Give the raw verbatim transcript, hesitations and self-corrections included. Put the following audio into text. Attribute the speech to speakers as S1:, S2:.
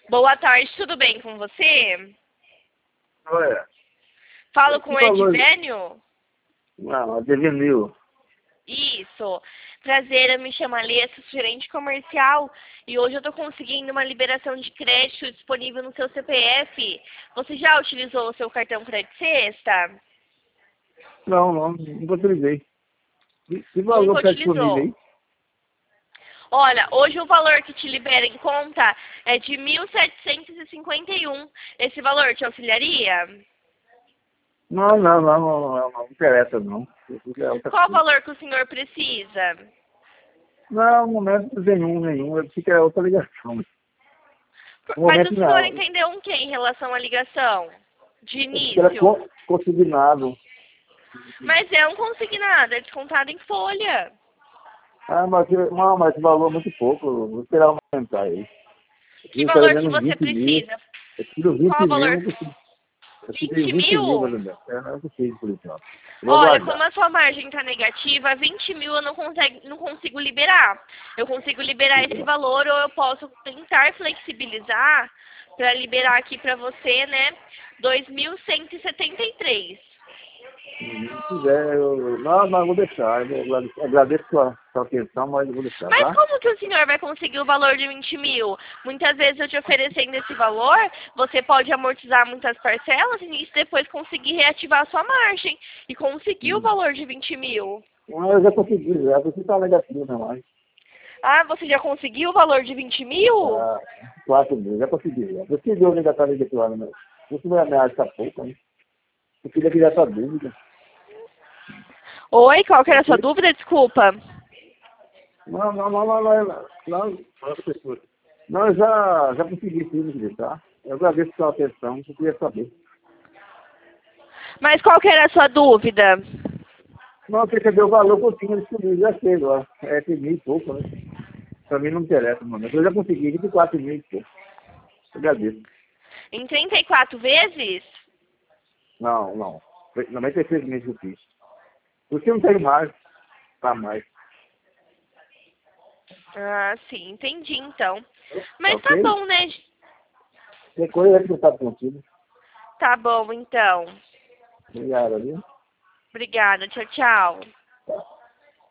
S1: Boa tarde, tudo bem com você?
S2: Olha,
S1: Falo com
S2: que
S1: o
S2: valor?
S1: Edvênio?
S2: Não, a devenil.
S1: Isso. Prazer, eu me chamo Alessa, sou gerente comercial e hoje eu estou conseguindo uma liberação de crédito disponível no seu C P F. Você já utilizou o seu cartão Crédito Sexta?
S2: Não, não, nunca utilizei. Que, que valor
S1: Nunca
S2: está disponível
S1: utilizou?
S2: aí?
S1: Olha, hoje o valor que te libera em conta é de mil setecentos e cinquenta e um. Esse valor te auxiliaria?
S2: Não, não, não, não, não, não, não interessa não. Isso é outra
S1: Qual o
S2: coisa.
S1: valor que o senhor precisa?
S2: Não, no momento nenhum, nenhum. Eu pensei que era outra ligação. No
S1: Mas
S2: momento
S1: o senhor
S2: não.
S1: entendeu o que em relação à ligação? De
S2: Eu pensei que era
S1: início?
S2: co- consignado.
S1: Mas é um consignado, é descontado em folha.
S2: Ah, mas, não, mas esse valor é muito pouco. Eu vou esperar aumentar aí.
S1: Que
S2: Eu estou
S1: valor que
S2: vendendo
S1: você
S2: vinte mil.
S1: precisa?
S2: Eu tiro
S1: Qual
S2: vinte
S1: o
S2: mil,
S1: valor?
S2: não consigo. Eu tirei
S1: vinte
S2: vinte mil,
S1: mil?
S2: por exemplo. Eu não consigo, por exemplo. Eu vou
S1: Olha, como
S2: aguardar.
S1: a sua margem está negativa, vinte mil eu não, consegue, não consigo liberar. Eu consigo liberar esse valor ou eu posso tentar flexibilizar para liberar aqui para você, né, dois mil cento e setenta e três.
S2: Se quiser, eu... Não, mas eu vou deixar. Eu agradeço agradeço sua, sua atenção, mas eu vou deixar,
S1: Mas
S2: tá?
S1: como que o senhor vai conseguir o valor de vinte mil? Muitas vezes eu te oferecendo esse valor, você pode amortizar muitas parcelas e depois conseguir reativar a sua margem e conseguir o
S2: Hum.
S1: valor de vinte mil.
S2: Não, eu já consegui, já. Você está negativo, não, mas...
S1: Ah, você já conseguiu o valor de vinte mil?
S2: Ah, quatro mil, já consegui. Já. Você viu onde já está negativado, né? Você vai ameaçar pouco, né? Eu queria criar essa dúvida.
S1: Oi, qual que era a sua
S2: Ok?
S1: dúvida? Desculpa.
S2: Não, não, não, não, não, não. Não, não eu já, já consegui sim, querido, tá? Eu agradeço sua atenção, eu queria saber.
S1: Mas qual que era a sua dúvida?
S2: Não, você quer ver o valor que eu tinha disponível, já sei agora. É que mil e pouco, né? Pra mim não interessa, mano. Eu já consegui vinte e quatro mil e pouco. Eu agradeço.
S1: Em trinta e quatro vezes?
S2: Não, não. noventa e seis meses que eu fiz. Por que eu não tenho mais? Tá mais.
S1: Ah, sim, entendi então.
S2: Tá
S1: Mas tá
S2: ok?
S1: bom, né?
S2: Tem coisa que eu tá contigo.
S1: Tá bom, então.
S2: Obrigado, viu?
S1: Obrigada, tchau, tchau.